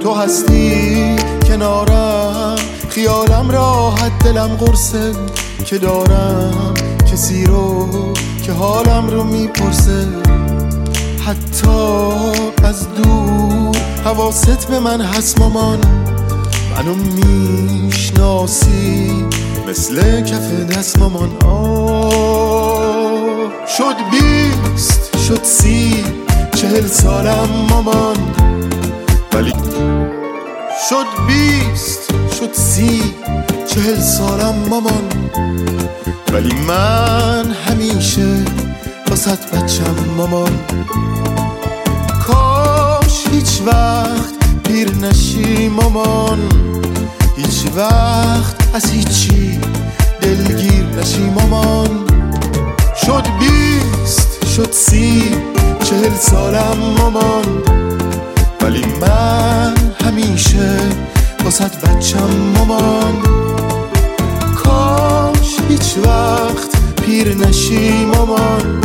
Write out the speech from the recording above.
تو هستی کنارم، خیالم راحت دلم قرصه که دارم کسی رو که حالم رو میپرسه. حتی از دور حواست به من هست مامان، منو میشناسی مثل کف دست مامان. شد 20 شد 30 40 سالم مامان، ولی شد 20 شد 30 40 سالم مامان، ولی من همیشه واسط بچم مامان. کاش هیچ وقت پیر نشی مامان، هیچ وقت از هیچی دلگیر نشی مامان. شد 20 شد 30 40 سالم مامان، ولی من همیشه واسط بچم مامان. کاش هیچ وقت پیر نشی مامان،